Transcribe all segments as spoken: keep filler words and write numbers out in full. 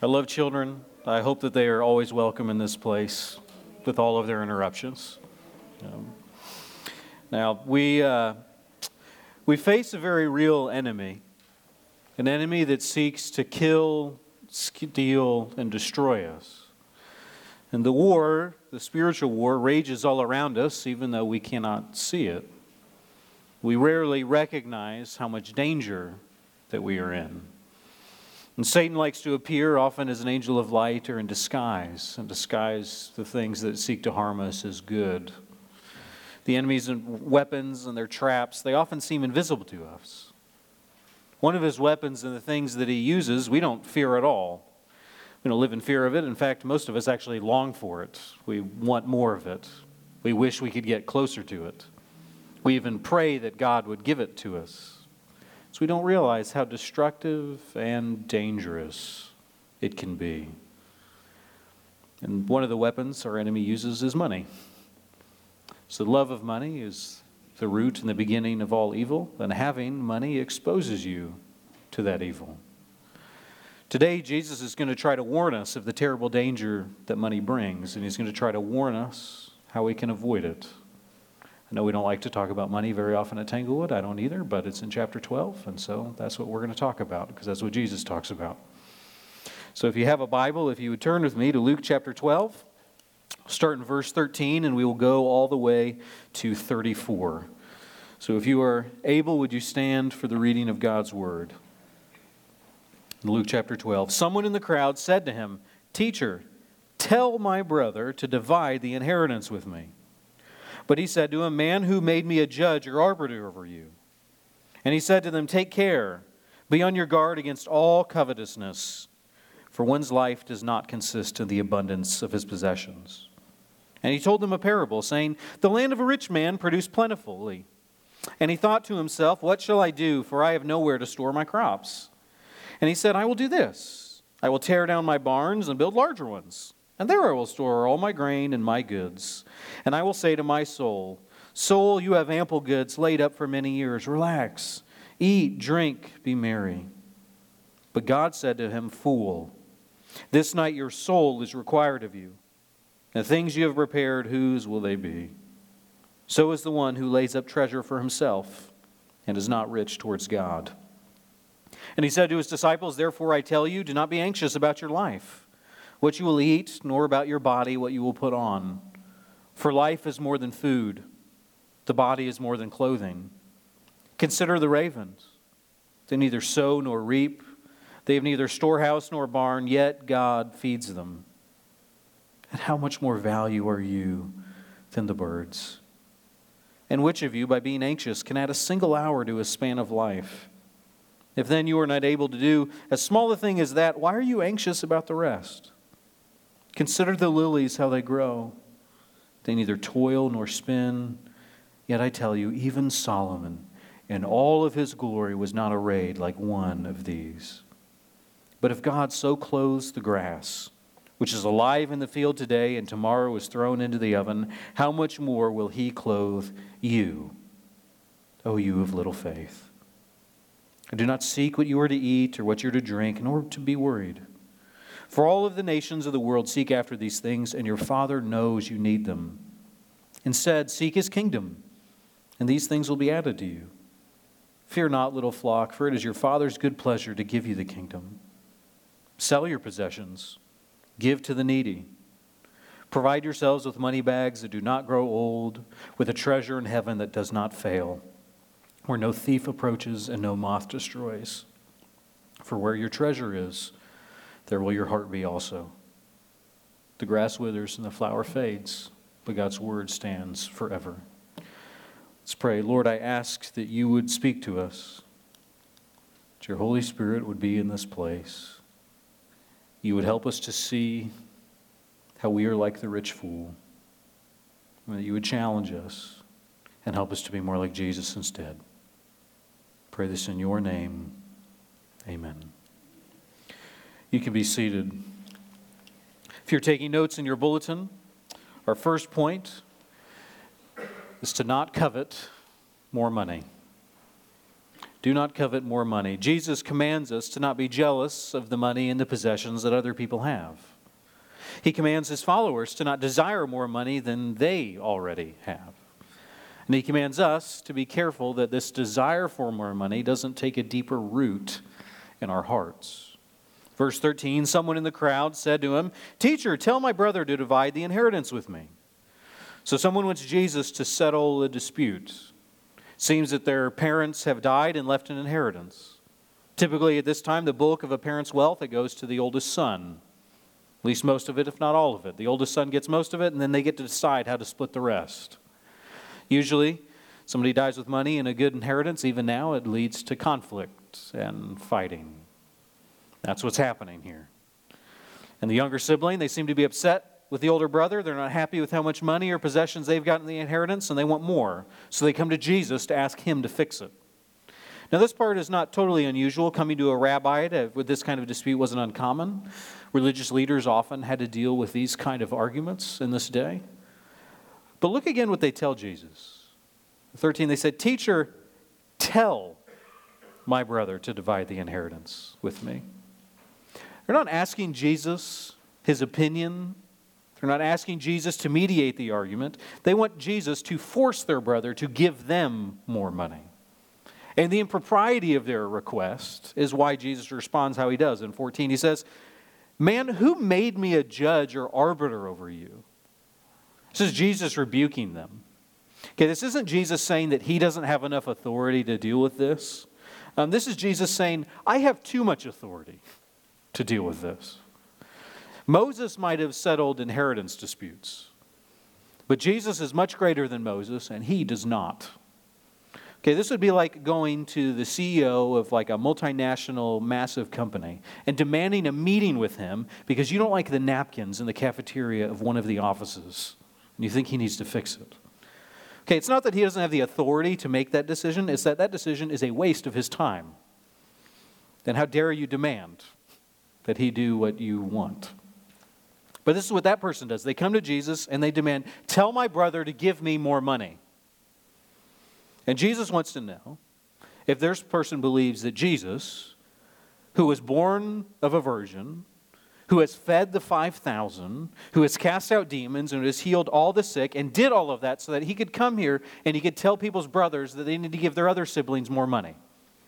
I love children. I hope that they are always welcome in this place with all of their interruptions. Um, now, we, uh, we face a very real enemy, an enemy that seeks to kill, steal, and destroy us. And the war, the spiritual war, rages all around us, even though we cannot see it. We rarely recognize how much danger that we are in. And Satan likes to appear often as an angel of light or in disguise, and disguise the things that seek to harm us as good. The enemy's weapons and their traps, they often seem invisible to us. One of his weapons and the things that he uses, we don't fear at all. We don't live in fear of it. In fact, most of us actually long for it. We want more of it. We wish we could get closer to it. We even pray that God would give it to us. So we don't realize how destructive and dangerous it can be. And one of the weapons our enemy uses is money. So the love of money is the root and the beginning of all evil, and having money exposes you to that evil. Today, Jesus is going to try to warn us of the terrible danger that money brings, and he's going to try to warn us how we can avoid it. I know we don't like to talk about money very often at Tanglewood. I don't either, but it's in chapter twelve, and so that's what we're going to talk about, because that's what Jesus talks about. So if you have a Bible, if you would turn with me to Luke chapter twelve, start in verse thirteen, and we will go all the way to thirty-four. So if you are able, would you stand for the reading of God's word? In Luke chapter twelve, someone in the crowd said to him, "Teacher, tell my brother to divide the inheritance with me." But he said to him, "Man who made me a judge or arbiter over you?" And he said to them, "Take care, be on your guard against all covetousness, for one's life does not consist in the abundance of his possessions." And he told them a parable, saying, "The land of a rich man produced plentifully. And he thought to himself, 'What shall I do? For I have nowhere to store my crops.' And he said, 'I will do this. I will tear down my barns and build larger ones. And there I will store all my grain and my goods. And I will say to my soul, Soul, you have ample goods laid up for many years. Relax, eat, drink, be merry.' But God said to him, 'Fool, this night your soul is required of you. The things you have prepared, whose will they be? So is the one who lays up treasure for himself and is not rich towards God.' And he said to his disciples, 'Therefore I tell you, do not be anxious about your life, what you will eat, nor about your body what you will put on. For life is more than food, the body is more than clothing. Consider the ravens. They neither sow nor reap. They have neither storehouse nor barn, yet God feeds them. And how much more value are you than the birds? And which of you, by being anxious, can add a single hour to a span of life? If then you are not able to do as small a thing as that, why are you anxious about the rest? Consider the lilies, how they grow. They neither toil nor spin. Yet I tell you, even Solomon, in all of his glory, was not arrayed like one of these. But if God so clothes the grass, which is alive in the field today and tomorrow is thrown into the oven, how much more will he clothe you, O you of little faith? And do not seek what you are to eat or what you are to drink, nor to be worried. For all of the nations of the world seek after these things, and your Father knows you need them. Instead, seek his kingdom, and these things will be added to you. Fear not, little flock, for it is your Father's good pleasure to give you the kingdom. Sell your possessions, give to the needy. Provide yourselves with money bags that do not grow old, with a treasure in heaven that does not fail, where no thief approaches and no moth destroys. For where your treasure is, there will your heart be also. The grass withers and the flower fades, but God's word stands forever." Let's pray. Lord, I ask that you would speak to us, that your Holy Spirit would be in this place. You would help us to see how we are like the rich fool, and that you would challenge us and help us to be more like Jesus instead. Pray this in your name. Amen. You can be seated. If you're taking notes in your bulletin, our first point is to not covet more money. Do not covet more money. Jesus commands us to not be jealous of the money and the possessions that other people have. He commands his followers to not desire more money than they already have. And he commands us to be careful that this desire for more money doesn't take a deeper root in our hearts. Verse thirteen, someone in the crowd said to him, "Teacher, tell my brother to divide the inheritance with me." So someone wants Jesus to settle a dispute. Seems that their parents have died and left an inheritance. Typically at this time, the bulk of a parent's wealth, it goes to the oldest son. At least most of it, if not all of it. The oldest son gets most of it, and then they get to decide how to split the rest. Usually, somebody dies with money and a good inheritance. Even now, it leads to conflict and fighting. That's what's happening here. And the younger sibling, they seem to be upset with the older brother. They're not happy with how much money or possessions they've got in the inheritance, and they want more. So they come to Jesus to ask him to fix it. Now, this part is not totally unusual. Coming to a rabbi to, with this kind of dispute wasn't uncommon. Religious leaders often had to deal with these kind of arguments in this day. But look again what they tell Jesus. thirteen, they said, "Teacher, tell my brother to divide the inheritance with me." They're not asking Jesus his opinion. They're not asking Jesus to mediate the argument. They want Jesus to force their brother to give them more money. And the impropriety of their request is why Jesus responds how he does. In fourteen, he says, "Man, who made me a judge or arbiter over you?" This is Jesus rebuking them. Okay, this isn't Jesus saying that he doesn't have enough authority to deal with this. Um, this is Jesus saying, I have too much authority to deal with this. Moses might have settled inheritance disputes, but Jesus is much greater than Moses, and he does not. Okay, this would be like going to the C E O of like a multinational massive company and demanding a meeting with him because you don't like the napkins in the cafeteria of one of the offices, and you think he needs to fix it. Okay, it's not that he doesn't have the authority to make that decision, it's that that decision is a waste of his time. Then how dare you demand that he do what you want? But this is what that person does. They come to Jesus and they demand, "Tell my brother to give me more money." And Jesus wants to know if this person believes that Jesus, who was born of a virgin, who has fed the five thousand, who has cast out demons and has healed all the sick and did all of that so that he could come here and he could tell people's brothers that they need to give their other siblings more money.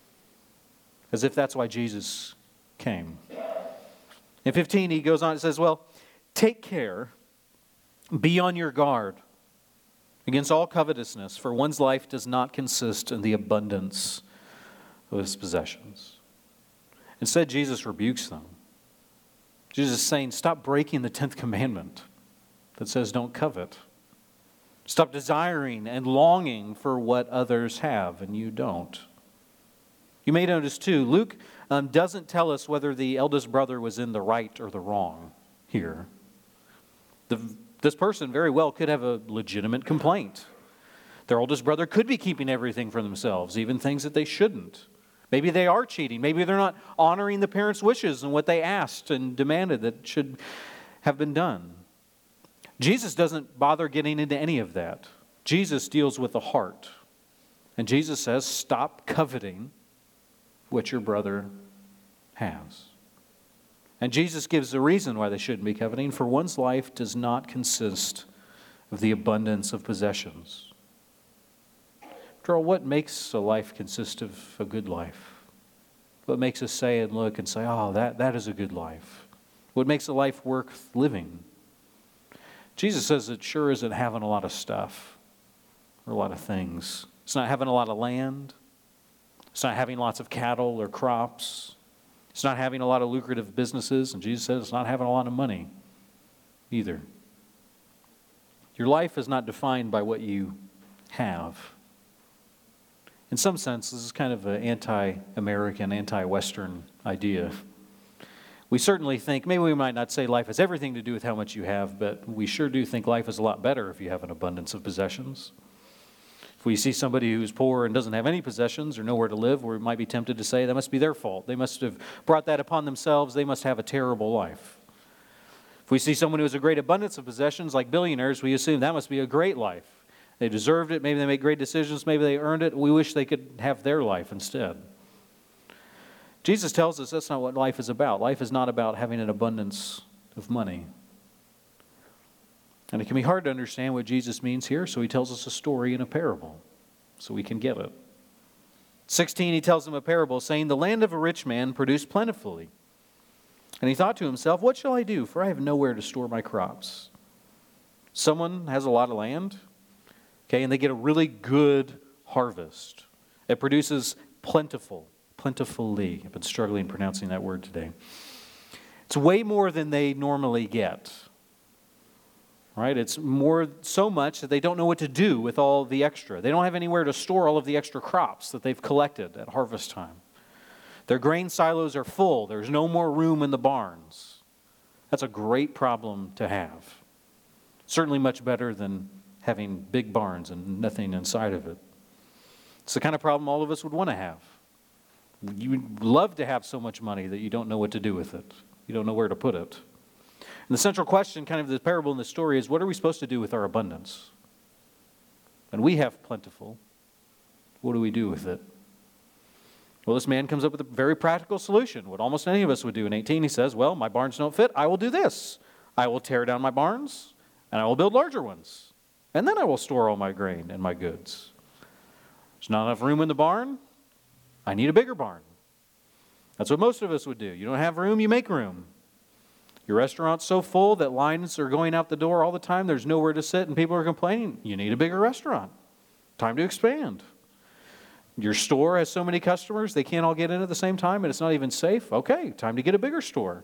As if that's why Jesus came. In fifteen, he goes on and says, well, take care, be on your guard against all covetousness, for one's life does not consist in the abundance of his possessions. Instead, Jesus rebukes them. Jesus is saying, stop breaking the tenth commandment that says don't covet. Stop desiring and longing for what others have and you don't. You may notice too, Luke um, doesn't tell us whether the eldest brother was in the right or the wrong here. The, this person very well could have a legitimate complaint. Their oldest brother could be keeping everything for themselves, even things that they shouldn't. Maybe they are cheating. Maybe they're not honoring the parents' wishes and what they asked and demanded that should have been done. Jesus doesn't bother getting into any of that. Jesus deals with the heart. And Jesus says, stop coveting what your brother has. And Jesus gives the reason why they shouldn't be coveting. For one's life does not consist of the abundance of possessions. After all, what makes a life consist of a good life? What makes us say and look and say, oh, that, that is a good life? What makes a life worth living? Jesus says it sure isn't having a lot of stuff or a lot of things. It's not having a lot of land. It's not having lots of cattle or crops. It's not having a lot of lucrative businesses. And Jesus says it's not having a lot of money either. Your life is not defined by what you have. In some sense, this is kind of an anti-American, anti-Western idea. We certainly think, maybe we might not say life has everything to do with how much you have, but we sure do think life is a lot better if you have an abundance of possessions. If we see somebody who's poor and doesn't have any possessions or nowhere to live, we might be tempted to say that must be their fault. They must have brought that upon themselves. They must have a terrible life. If we see someone who has a great abundance of possessions, like billionaires, we assume that must be a great life. They deserved it. Maybe they made great decisions. Maybe they earned it. We wish they could have their life instead. Jesus tells us that's not what life is about. Life is not about having an abundance of money. And it can be hard to understand what Jesus means here, so he tells us a story in a parable so we can get it. sixteen, he tells them a parable, saying, "The land of a rich man produced plentifully. And he thought to himself, what shall I do? For I have nowhere to store my crops." Someone has a lot of land, okay, and they get a really good harvest. It produces plentiful, plentifully. I've been struggling pronouncing that word today. It's way more than they normally get. Right? It's more, so much that they don't know what to do with all the extra. They don't have anywhere to store all of the extra crops that they've collected at harvest time. Their grain silos are full. There's no more room in the barns. That's a great problem to have. Certainly much better than having big barns and nothing inside of it. It's the kind of problem all of us would want to have. You would love to have so much money that you don't know what to do with it. You don't know where to put it. And the central question, kind of the parable in the story, is what are we supposed to do with our abundance? When we have plentiful, what do we do with it? Well, this man comes up with a very practical solution, what almost any of us would do. In eighteen, he says, well, my barns don't fit. I will do this. I will tear down my barns, and I will build larger ones. And then I will store all my grain and my goods. There's not enough room in the barn. I need a bigger barn. That's what most of us would do. You don't have room, you make room. Your restaurant's so full that lines are going out the door all the time. There's nowhere to sit and people are complaining. You need a bigger restaurant. Time to expand. Your store has so many customers, they can't all get in at the same time and it's not even safe. Okay, time to get a bigger store.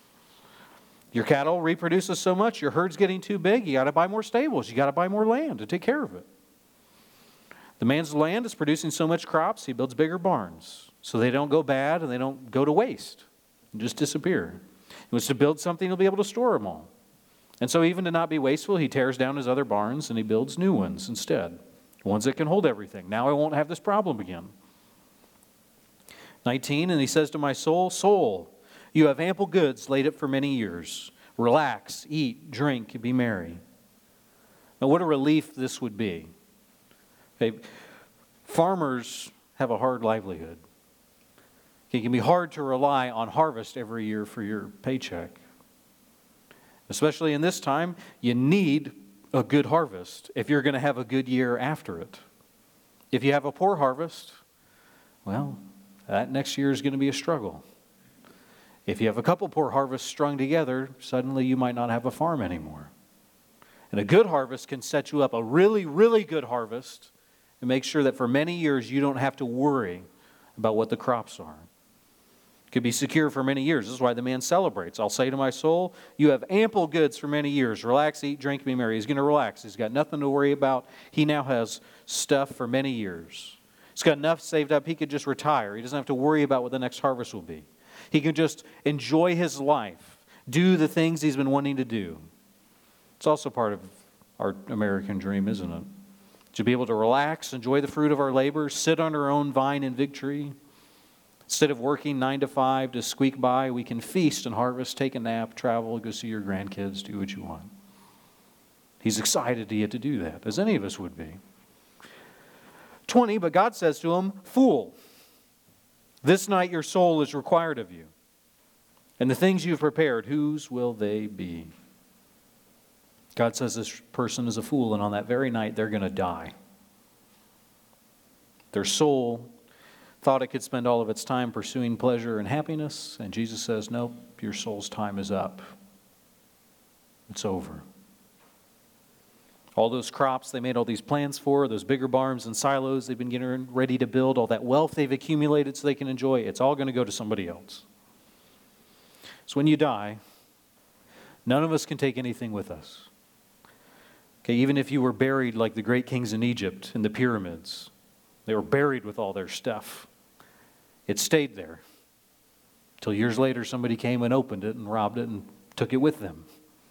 Your cattle reproduces so much, your herd's getting too big. You got to buy more stables. You got to buy more land to take care of it. The man's land is producing so much crops, he builds bigger barns so they don't go bad and they don't go to waste and just disappear. He wants to build something, he'll be able to store them all. And so even to not be wasteful, he tears down his other barns and he builds new ones instead. Ones that can hold everything. Now I won't have this problem again. nineteen, and he says to my soul, soul, you have ample goods laid up for many years. Relax, eat, drink, and be merry. Now what a relief this would be. Okay, farmers have a hard livelihood. It can be hard to rely on harvest every year for your paycheck. Especially in this time, you need a good harvest if you're going to have a good year after it. If you have a poor harvest, well, that next year is going to be a struggle. If you have a couple poor harvests strung together, suddenly you might not have a farm anymore. And a good harvest can set you up, a really, really good harvest, and make sure that for many years you don't have to worry about what the crops are. Could be secure for many years. This is why the man celebrates. I'll say to my soul, you have ample goods for many years. Relax, eat, drink, be merry. He's going to relax. He's got nothing to worry about. He now has stuff for many years. He's got enough saved up. He could just retire. He doesn't have to worry about what the next harvest will be. He can just enjoy his life, do the things he's been wanting to do. It's also part of our American dream, isn't it? To be able to relax, enjoy the fruit of our labor, sit on our own vine in victory. Instead of working nine to five to squeak by, we can feast and harvest, take a nap, travel, go see your grandkids, do what you want. He's excited to get to do that, as any of us would be. twenty, but God says to him, fool, this night your soul is required of you. And the things you've prepared, whose will they be? God says this person is a fool, and on that very night they're going to die. Their soul thought it could spend all of its time pursuing pleasure and happiness, and Jesus says, nope, your soul's time is up. It's over. All those crops they made all these plans for, those bigger barns and silos they've been getting ready to build, all that wealth they've accumulated so they can enjoy, it's all going to go to somebody else. So when you die, none of us can take anything with us. Okay, even if you were buried like the great kings in Egypt in the pyramids, they were buried with all their stuff. It stayed there until years later somebody came and opened it and robbed it and took it with them.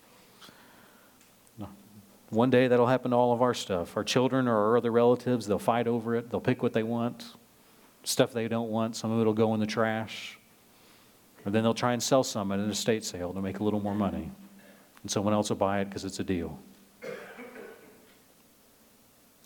One day that'll happen to all of our stuff. Our children or our other relatives, they'll fight over it. They'll pick what they want. Stuff they don't want, some of it will go in the trash. Or then they'll try and sell some at an estate sale to make a little more money. And someone else will buy it because it's a deal.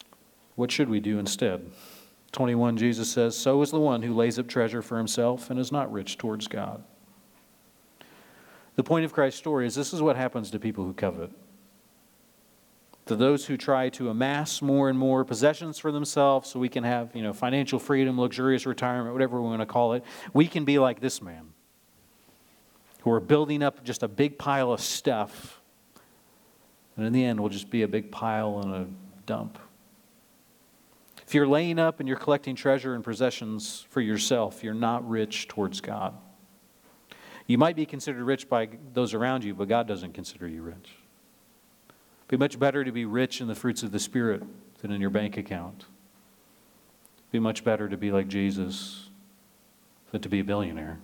what should we do instead? twenty-one, Jesus says, "So is the one who lays up treasure for himself and is not rich towards God." The point of Christ's story is this is what happens to people who covet. To those who try to amass more and more possessions for themselves so we can have, you know, financial freedom, luxurious retirement, whatever we want to call it, we can be like this man, who are building up just a big pile of stuff, and in the end will just be a big pile and a dump. If you're laying up and you're collecting treasure and possessions for yourself, you're not rich towards God. You might be considered rich by those around you, but God doesn't consider you rich. It'd be much better to be rich in the fruits of the Spirit than in your bank account. It'd be much better to be like Jesus than to be a billionaire.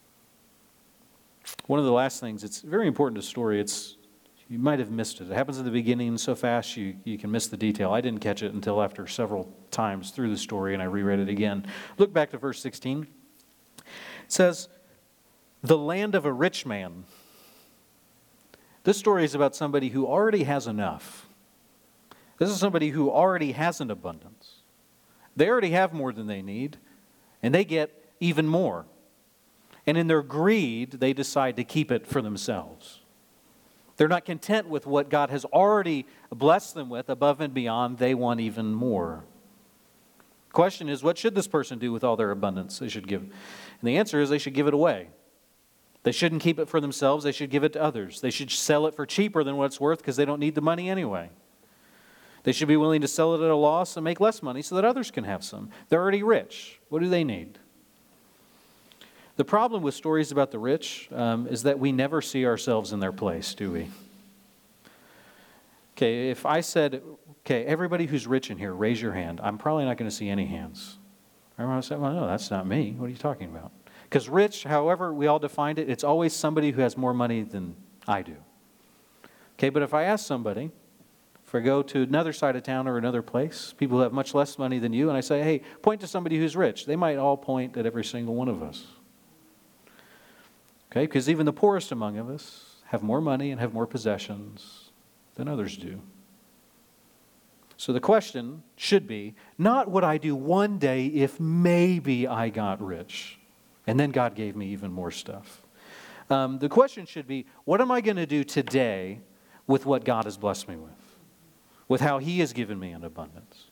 One of the last things, it's very important to story, it's you might have missed it. It happens at the beginning so fast you, you can miss the detail. I didn't catch it until after several times through the story, and I reread it again. Look back to verse sixteen. It says, "The land of a rich man." This story is about somebody who already has enough. This is somebody who already has an abundance. They already have more than they need, and they get even more. And in their greed, they decide to keep it for themselves. They're not content with what God has already blessed them with above and beyond. They want even more. The question is, what should this person do with all their abundance they should give? And the answer is they should give it away. They shouldn't keep it for themselves. They should give it to others. They should sell it for cheaper than what it's worth because they don't need the money anyway. They should be willing to sell it at a loss and make less money so that others can have some. They're already rich. What do they need? The problem with stories about the rich um, is that we never see ourselves in their place, do we? Okay, if I said, okay, everybody who's rich in here, raise your hand. I'm probably not going to see any hands. Everyone would say, well, no, that's not me. What are you talking about? Because rich, however we all defined it, it's always somebody who has more money than I do. Okay, but if I ask somebody, if I go to another side of town or another place, people who have much less money than you, and I say, hey, point to somebody who's rich, they might all point at every single one of us. Okay, because even the poorest among us have more money and have more possessions than others do. So the question should be, not what I do one day if maybe I got rich. And then God gave me even more stuff. Um, the question should be, what am I going to do today with what God has blessed me with? With how He has given me an abundance?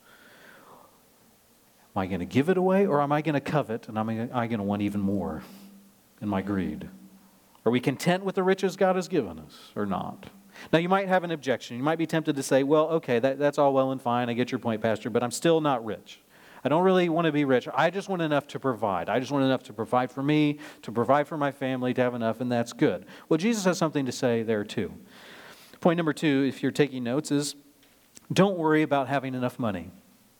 Am I going to give it away, or am I going to covet and am I going to want even more in my greed? Are we content with the riches God has given us or not? Now, you might have an objection. You might be tempted to say, well, okay, that, that's all well and fine. I get your point, Pastor, but I'm still not rich. I don't really want to be rich. I just want enough to provide. I just want enough to provide for me, to provide for my family, to have enough, and that's good. Well, Jesus has something to say there too. Point number two, if you're taking notes, is don't worry about having enough money.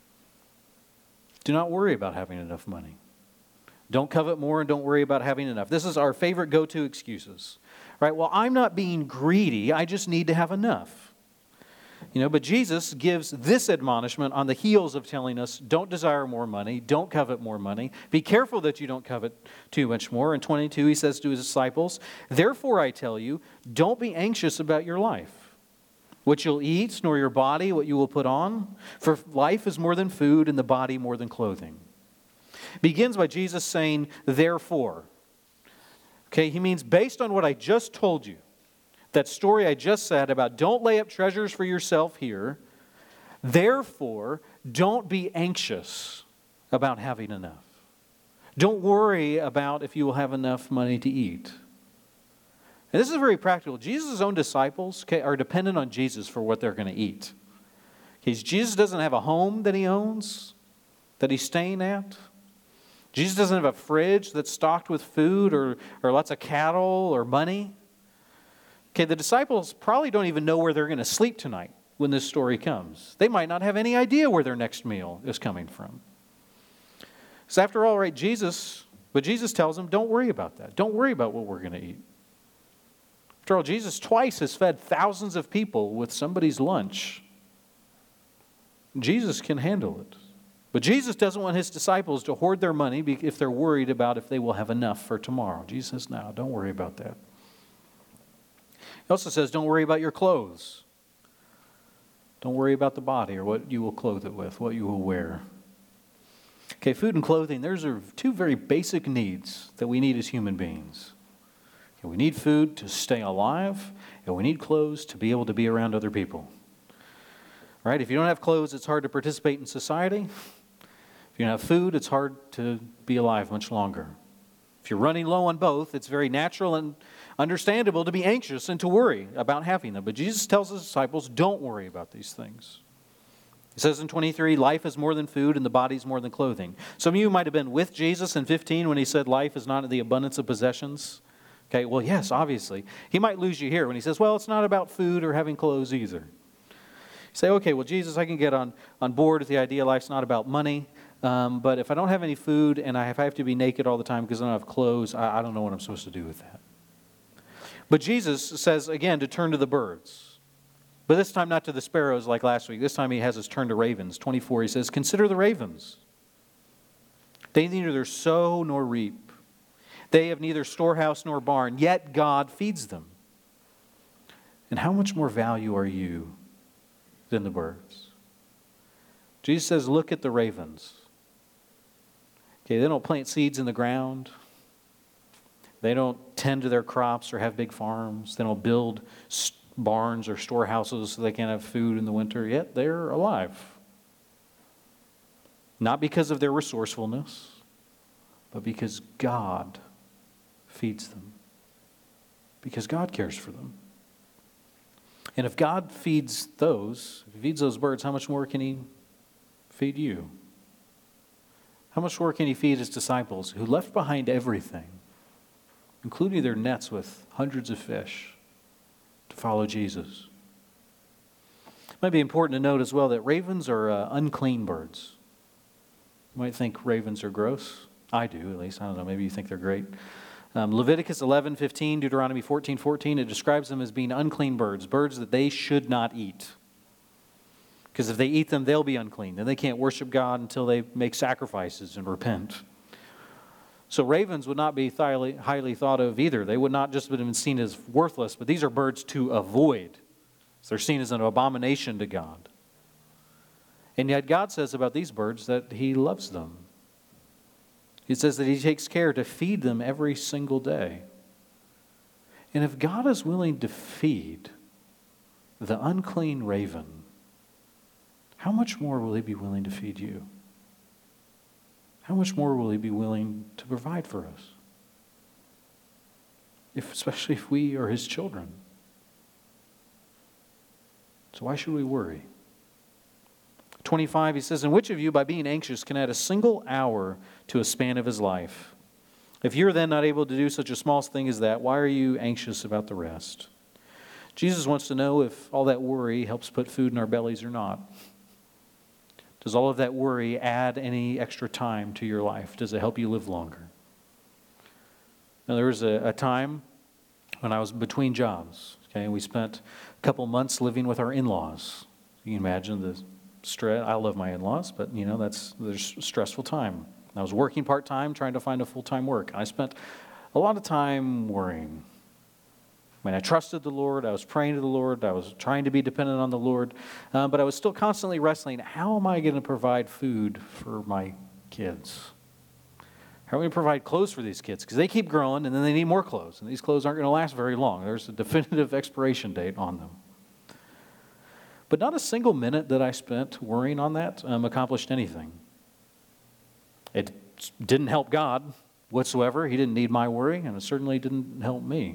Do not worry about having enough money. Don't covet more and don't worry about having enough. This is our favorite go-to excuses. Right? Well, I'm not being greedy. I just need to have enough. You know, but Jesus gives this admonishment on the heels of telling us, don't desire more money, don't covet more money. Be careful that you don't covet too much more. In twenty-two, He says to His disciples, therefore I tell you, don't be anxious about your life, what you'll eat, nor your body, what you will put on. For life is more than food, and the body more than clothing. Begins by Jesus saying, therefore. Okay, He means based on what I just told you, that story I just said about don't lay up treasures for yourself here, therefore, don't be anxious about having enough. Don't worry about if you will have enough money to eat. And this is very practical. Jesus' own disciples okay, are dependent on Jesus for what they're going to eat. Okay, Jesus doesn't have a home that He owns, that He's staying at. Jesus doesn't have a fridge that's stocked with food or, or lots of cattle or money. Okay, the disciples probably don't even know where they're going to sleep tonight when this story comes. They might not have any idea where their next meal is coming from. So after all, right, Jesus, but Jesus tells them, don't worry about that. Don't worry about what we're going to eat. After all, Jesus twice has fed thousands of people with somebody's lunch. Jesus can handle it. But Jesus doesn't want His disciples to hoard their money if they're worried about if they will have enough for tomorrow. Jesus says, no, don't worry about that. He also says, don't worry about your clothes. Don't worry about the body or what you will clothe it with, what you will wear. Okay, food and clothing, those are two very basic needs that we need as human beings. Okay, we need food to stay alive, and we need clothes to be able to be around other people. Right? If you don't have clothes, it's hard to participate in society. If you don't have food, it's hard to be alive much longer. If you're running low on both, it's very natural and understandable to be anxious and to worry about having them. But Jesus tells his disciples, don't worry about these things. He says in twenty-three, life is more than food and the body is more than clothing. Some of you might have been with Jesus in fifteen when he said life is not the abundance of possessions. Okay, well, yes, obviously. He might lose you here when he says, well, it's not about food or having clothes either. You say, okay, well, Jesus, I can get on, on board with the idea life's not about money. Um, but if I don't have any food and I have, I have to be naked all the time because I don't have clothes, I, I don't know what I'm supposed to do with that. But Jesus says, again, to turn to the birds. But this time not to the sparrows like last week. This time he has us turn to ravens. twenty-four, he says, consider the ravens. They neither sow nor reap. They have neither storehouse nor barn, yet God feeds them. And how much more value are you than the birds? Jesus says, look at the ravens. Okay, they don't plant seeds in the ground. They don't tend to their crops or have big farms. They don't build barns or storehouses so they can have food in the winter, yet they're alive. Not because of their resourcefulness, but because God feeds them. Because God cares for them. And if God feeds those, if he feeds those birds, how much more can he feed you? How much more can he feed his disciples who left behind everything, including their nets with hundreds of fish, to follow Jesus? It might be important to note as well that ravens are uh, unclean birds. You might think ravens are gross. I do, at least. I don't know. Maybe you think they're great. Um, Leviticus eleven fifteen, Deuteronomy fourteen fourteen, it describes them as being unclean birds, birds that they should not eat. Because if they eat them, they'll be unclean. Then they can't worship God until they make sacrifices and repent. So ravens would not be highly, highly thought of either. They would not just have been seen as worthless, but these are birds to avoid. So they're seen as an abomination to God. And yet God says about these birds that he loves them. He says that he takes care to feed them every single day. And if God is willing to feed the unclean raven, how much more will he be willing to feed you? How much more will he be willing to provide for us? If, especially if we are his children. So why should we worry? twenty-five, he says, and which of you, by being anxious, can add a single hour to a span of his life? If you're then not able to do such a small thing as that, why are you anxious about the rest? Jesus wants to know if all that worry helps put food in our bellies or not. Does all of that worry add any extra time to your life? Does it help you live longer? Now, there was a, a time when I was between jobs. Okay, we spent a couple months living with our in-laws. You can imagine the stress. I love my in-laws, but you know that's there's a stressful time. I was working part-time, trying to find a full-time work. I spent a lot of time worrying. I mean, I trusted the Lord. I was praying to the Lord. I was trying to be dependent on the Lord. Uh, but I was still constantly wrestling. How am I going to provide food for my kids? How am I going to provide clothes for these kids? Because they keep growing, and then they need more clothes. And these clothes aren't going to last very long. There's a definitive expiration date on them. But not a single minute that I spent worrying on that um, accomplished anything. It didn't help God whatsoever. He didn't need my worry, and it certainly didn't help me.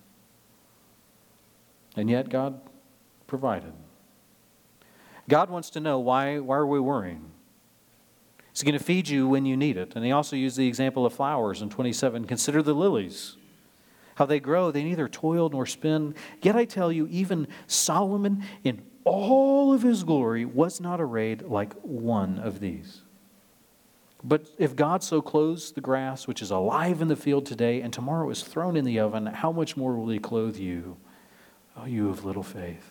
And yet God provided. God wants to know, why, why are we worrying? He's going to feed you when you need it. And he also used the example of flowers in twenty-seven. Consider the lilies. How they grow, they neither toil nor spin. Yet I tell you, even Solomon in all of his glory was not arrayed like one of these. But if God so clothes the grass, which is alive in the field today, and tomorrow is thrown in the oven, how much more will he clothe you? Oh, you of little faith.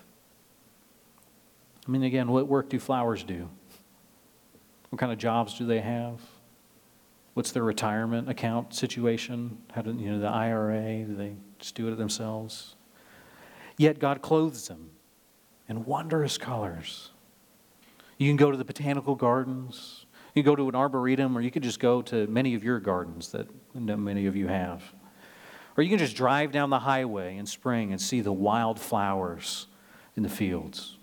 I mean, again, what work do flowers do? What kind of jobs do they have? What's their retirement account situation? How do, you know, the I R A, do they just do it themselves? Yet God clothes them. in wondrous colors. You can go to the botanical gardens. You can go to an arboretum, or you could just go to many of your gardens that many of you have. Or you can just drive down the highway in spring and see the wild flowers in the fields.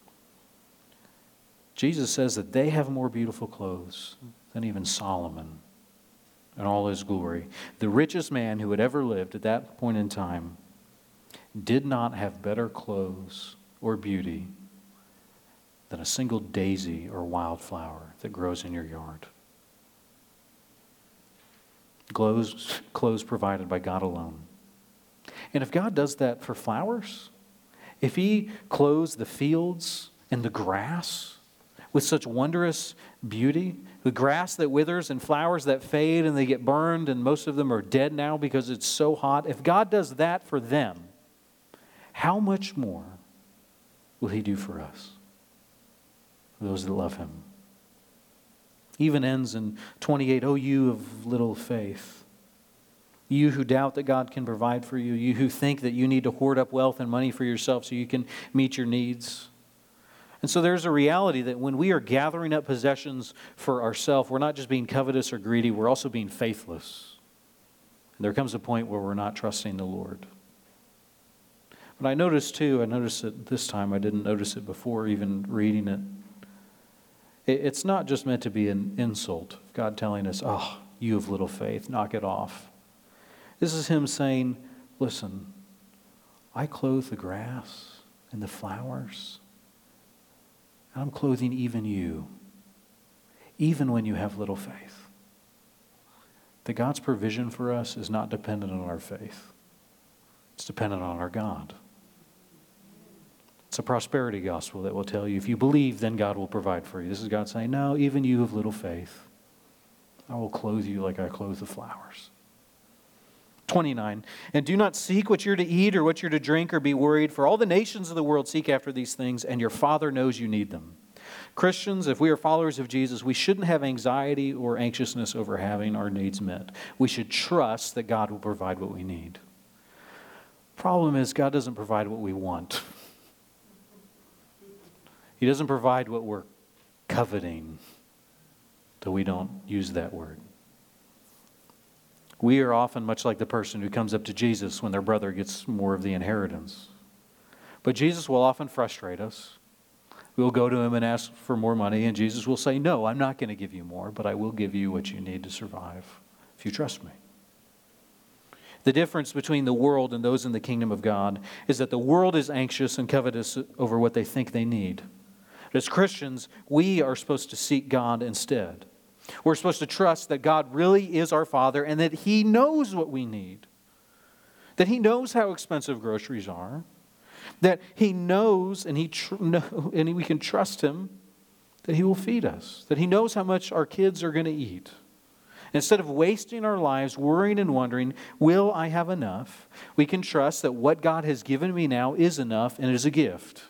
Jesus says that they have more beautiful clothes than even Solomon in all his glory. The richest man who had ever lived at that point in time did not have better clothes or beauty than a single daisy or wildflower that grows in your yard. Clothes, clothes provided by God alone. And if God does that for flowers, if He clothes the fields and the grass with such wondrous beauty, the grass that withers and flowers that fade and they get burned and most of them are dead now because it's so hot, if God does that for them, how much more will He do for us, for those that love Him? Even ends in twenty-eight, "O you of little faith, you who doubt that God can provide for you, you who think that you need to hoard up wealth and money for yourself so you can meet your needs." And so there's a reality that when we are gathering up possessions for ourselves, we're not just being covetous or greedy, we're also being faithless. And there comes a point where we're not trusting the Lord. But I noticed too, I noticed it this time, I didn't notice it before even reading it. It's not just meant to be an insult, God telling us, "Oh, you of little faith, knock it off." This is Him saying, listen, I clothe the grass and the flowers. I'm clothing even you, even when you have little faith. That God's provision for us is not dependent on our faith. It's dependent on our God. It's a prosperity gospel that will tell you if you believe, then God will provide for you. This is God saying, no, even you of little faith, I will clothe you like I clothe the flowers. twenty-nine, "And do not seek what you're to eat or what you're to drink or be worried, for all the nations of the world seek after these things, and your Father knows you need them." Christians, if we are followers of Jesus, we shouldn't have anxiety or anxiousness over having our needs met. We should trust that God will provide what we need. Problem is, God doesn't provide what we want. He doesn't provide what we're coveting, though we don't use that word. We are often much like the person who comes up to Jesus when their brother gets more of the inheritance. But Jesus will often frustrate us. We'll go to Him and ask for more money, and Jesus will say, "No, I'm not going to give you more, but I will give you what you need to survive if you trust me." The difference between the world and those in the kingdom of God is that the world is anxious and covetous over what they think they need. As Christians, we are supposed to seek God instead. We're supposed to trust that God really is our Father and that He knows what we need. That He knows how expensive groceries are. That He knows and, he tr- know, and we can trust Him that He will feed us. That He knows how much our kids are going to eat. Instead of wasting our lives worrying and wondering, will I have enough? We can trust that what God has given me now is enough and is a gift.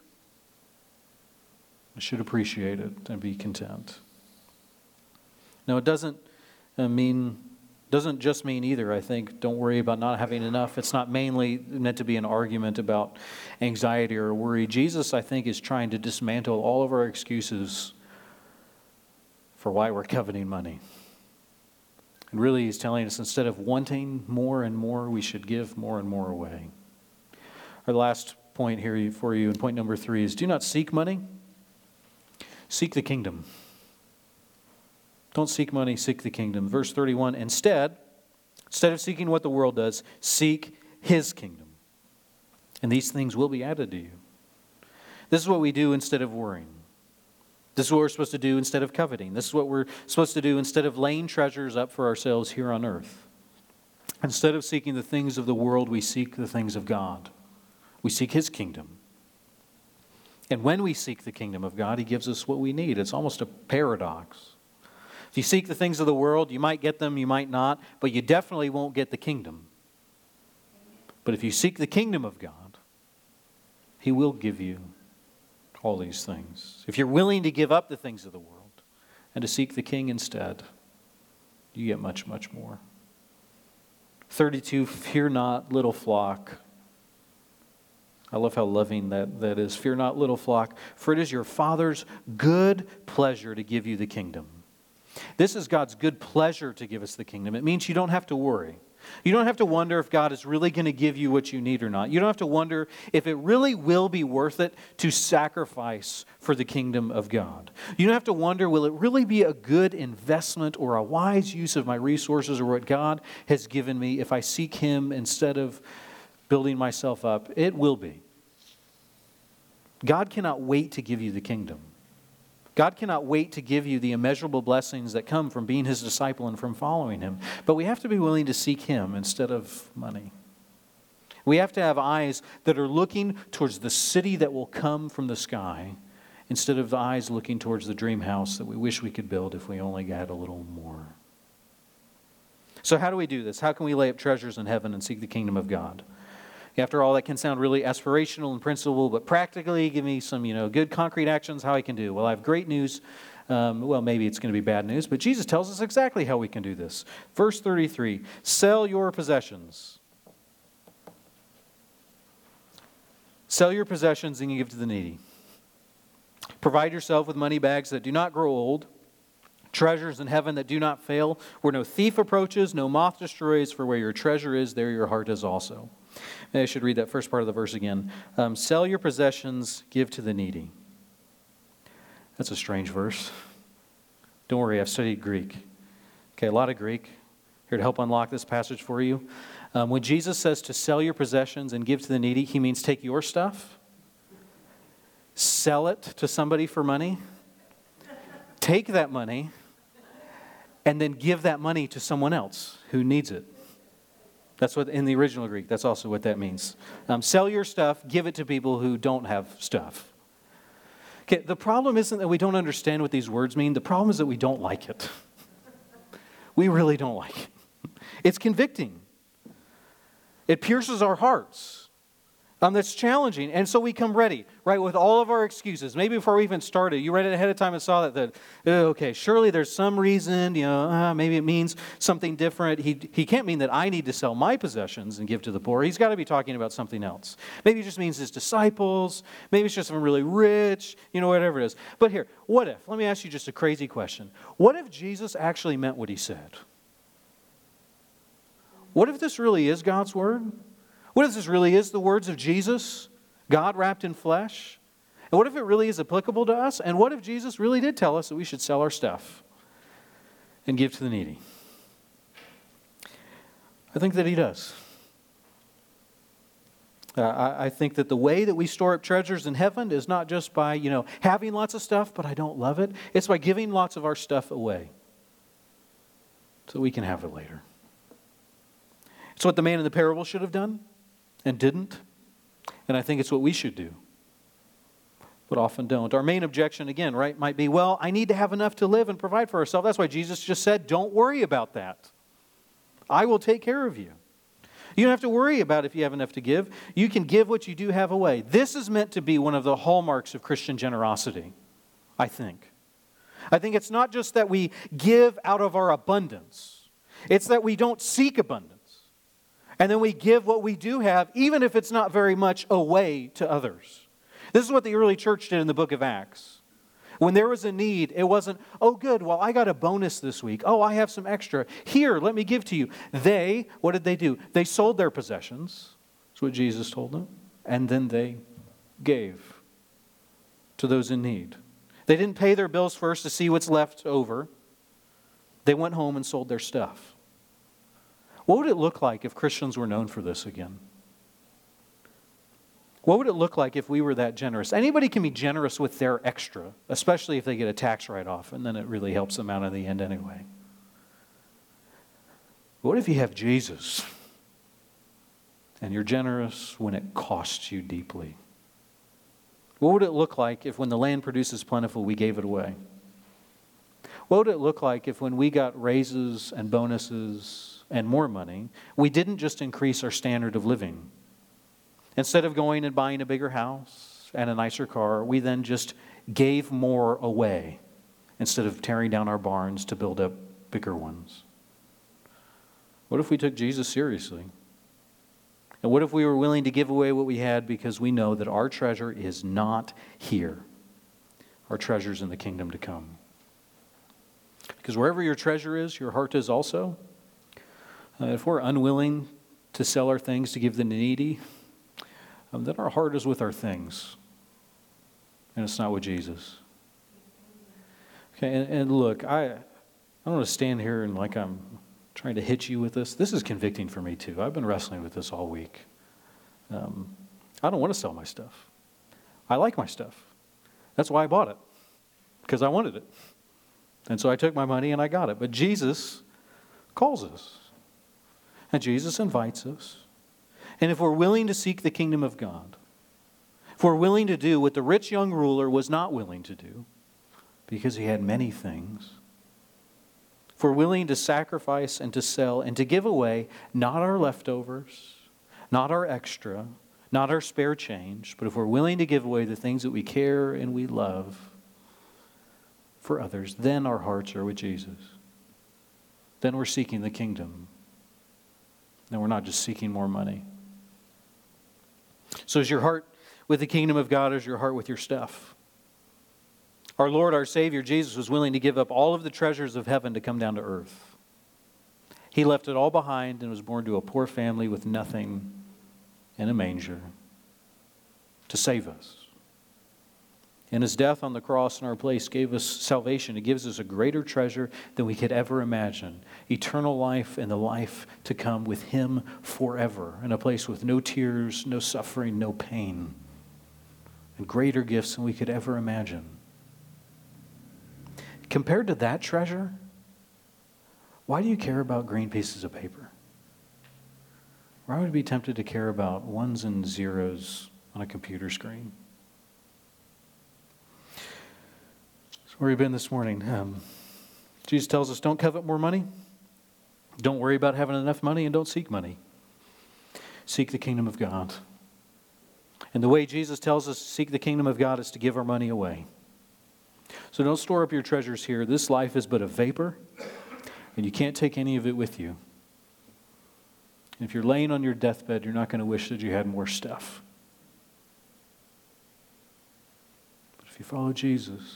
I should appreciate it and be content. Now, it doesn't uh, mean, doesn't just mean either, I think, don't worry about not having enough. It's not mainly meant to be an argument about anxiety or worry. Jesus, I think, is trying to dismantle all of our excuses for why we're coveting money. And really, He's telling us instead of wanting more and more, we should give more and more away. Our last point here for you, and point number three, is do not seek money. Seek the kingdom. Don't seek money, seek the kingdom. Verse thirty-one, instead, instead of seeking what the world does, seek His kingdom. And these things will be added to you. This is what we do instead of worrying. This is what we're supposed to do instead of coveting. This is what we're supposed to do instead of laying treasures up for ourselves here on earth. Instead of seeking the things of the world, we seek the things of God. We seek His kingdom. And when we seek the kingdom of God, He gives us what we need. It's almost a paradox. If you seek the things of the world, you might get them, you might not, but you definitely won't get the kingdom. But if you seek the kingdom of God, He will give you all these things. If you're willing to give up the things of the world and to seek the King instead, you get much, much more. thirty-two, fear not, little flock. I love how loving that, that is. Fear not, little flock, for it is your Father's good pleasure to give you the kingdom. This is God's good pleasure to give us the kingdom. It means you don't have to worry. You don't have to wonder if God is really going to give you what you need or not. You don't have to wonder if it really will be worth it to sacrifice for the kingdom of God. You don't have to wonder, will it really be a good investment or a wise use of my resources or what God has given me if I seek Him instead of building myself up? It will be. God cannot wait to give you the kingdom. God cannot wait to give you the immeasurable blessings that come from being His disciple and from following Him. But we have to be willing to seek Him instead of money. We have to have eyes that are looking towards the city that will come from the sky instead of the eyes looking towards the dream house that we wish we could build if we only had a little more. So how do we do this? How can we lay up treasures in heaven and seek the kingdom of God? After all, that can sound really aspirational in principle, but practically, give me some, you know, good concrete actions how I can do. Well, I have great news. Um, well, maybe it's going to be bad news, but Jesus tells us exactly how we can do this. Verse thirty-three, sell your possessions. Sell your possessions and you give to the needy. Provide yourself with money bags that do not grow old, treasures in heaven that do not fail, where no thief approaches, no moth destroys, for where your treasure is, there your heart is also. Maybe I should read that first part of the verse again. Um, Sell your possessions, give to the needy. That's a strange verse. Don't worry, I've studied Greek. Okay, a lot of Greek. Here to help unlock this passage for you. Um, when Jesus says to sell your possessions and give to the needy, He means take your stuff, sell it to somebody for money, take that money, and then give that money to someone else who needs it. That's what, in the original Greek, that's also what that means. Um, sell your stuff, give it to people who don't have stuff. Okay, the problem isn't that we don't understand what these words mean. The problem is that we don't like it. We really don't like it. It's convicting. It pierces our hearts. Um, that's challenging. And so we come ready, right, with all of our excuses. Maybe before we even started, you read it ahead of time and saw that, that oh, okay, surely there's some reason, you know, uh, maybe it means something different. He, he can't mean that I need to sell my possessions and give to the poor. He's got to be talking about something else. Maybe it just means His disciples. Maybe it's just someone really rich, you know, whatever it is. But here, what if? Let me ask you just a crazy question. What if Jesus actually meant what He said? What if this really is God's Word? What if this really is the words of Jesus, God wrapped in flesh? And what if it really is applicable to us? And what if Jesus really did tell us that we should sell our stuff and give to the needy? I think that He does. Uh, I, I think that the way that we store up treasures in heaven is not just by, you know, having lots of stuff, but I don't love it. It's by giving lots of our stuff away so we can have it later. It's what the man in the parable should have done and didn't. And I think it's what we should do, but often don't. Our main objection, again, right, might be, well, I need to have enough to live and provide for ourselves. That's why Jesus just said, don't worry about that. I will take care of you. You don't have to worry about if you have enough to give. You can give what you do have away. This is meant to be one of the hallmarks of Christian generosity, I think. I think it's not just that we give out of our abundance. It's that we don't seek abundance. And then we give what we do have, even if it's not very much, away to others. This is what the early church did in the book of Acts. When there was a need, it wasn't, oh good, well I got a bonus this week. Oh, I have some extra. Here, let me give to you. They, what did they do? They sold their possessions. That's what Jesus told them. And then they gave to those in need. They didn't pay their bills first to see what's left over. They went home and sold their stuff. What would it look like if Christians were known for this again? What would it look like if we were that generous? Anybody can be generous with their extra, especially if they get a tax write-off, and then it really helps them out in the end anyway. What if you have Jesus and you're generous when it costs you deeply? What would it look like if when the land produces plentiful, we gave it away? What would it look like if when we got raises and bonuses and more money, we didn't just increase our standard of living? Instead of going and buying a bigger house and a nicer car, we then just gave more away instead of tearing down our barns to build up bigger ones. What if we took Jesus seriously? And what if we were willing to give away what we had because we know that our treasure is not here? Our treasure's in the kingdom to come. Because wherever your treasure is, your heart is also. Uh, if we're unwilling to sell our things to give the needy, um, then our heart is with our things. And it's not with Jesus. Okay, and, and look, I, I don't want to stand here and like I'm trying to hit you with this. This is convicting for me too. I've been wrestling with this all week. Um, I don't want to sell my stuff. I like my stuff. That's why I bought it, because I wanted it. And so I took my money and I got it. But Jesus calls us. And Jesus invites us. And if we're willing to seek the kingdom of God, if we're willing to do what the rich young ruler was not willing to do, because he had many things, if we're willing to sacrifice and to sell and to give away not our leftovers, not our extra, not our spare change, but if we're willing to give away the things that we care and we love for others, then our hearts are with Jesus. Then we're seeking the kingdom. Then we're not just seeking more money. So is your heart with the kingdom of God, or is your heart with your stuff? Our Lord, our Savior, Jesus, was willing to give up all of the treasures of heaven to come down to earth. He left it all behind and was born to a poor family with nothing in a manger to save us. And his death on the cross in our place gave us salvation. It gives us a greater treasure than we could ever imagine. Eternal life and the life to come with him forever, in a place with no tears, no suffering, no pain, and greater gifts than we could ever imagine. Compared to that treasure, why do you care about green pieces of paper? Why would you be tempted to care about ones and zeros on a computer screen? So where have you been this morning? Um, Jesus tells us, don't covet more money. Don't worry about having enough money, and don't seek money. Seek the kingdom of God. And the way Jesus tells us to seek the kingdom of God is to give our money away. So don't store up your treasures here. This life is but a vapor, and you can't take any of it with you. And if you're laying on your deathbed, you're not going to wish that you had more stuff. But if you follow Jesus,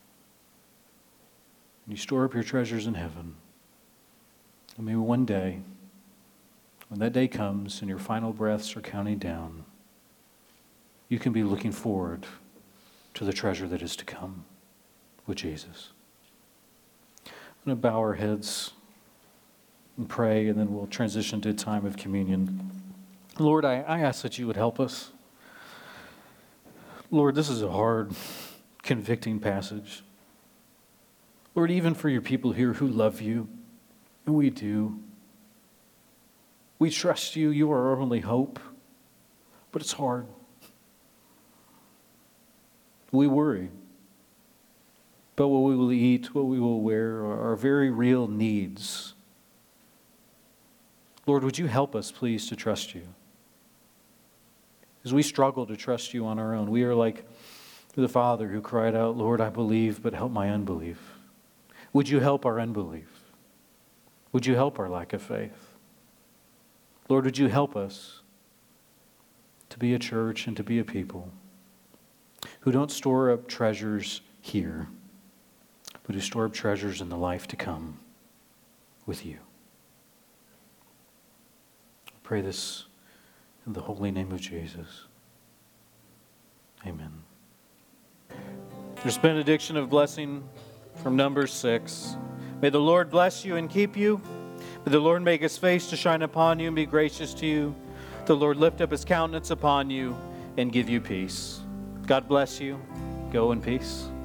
and you store up your treasures in heaven, and maybe one day, when that day comes and your final breaths are counting down, you can be looking forward to the treasure that is to come with Jesus. I'm going to bow our heads and pray, and then we'll transition to a time of communion. Lord, I, I ask that you would help us. Lord, this is a hard, convicting passage. Lord, even for your people here who love you, and we do. We trust you. You are our only hope. But it's hard. We worry about what we will eat, what we will wear, our very real needs. Lord, would you help us, please, to trust you? As we struggle to trust you on our own, we are like the father who cried out, Lord, I believe, but help my unbelief. Would you help our unbelief? Would you help our lack of faith? Lord, would you help us to be a church and to be a people who don't store up treasures here, but who store up treasures in the life to come with you. I pray this in the holy name of Jesus. Amen. There's benediction of blessing from Numbers six. May the Lord bless you and keep you. May the Lord make his face to shine upon you and be gracious to you. The Lord lift up his countenance upon you and give you peace. God bless you. Go in peace.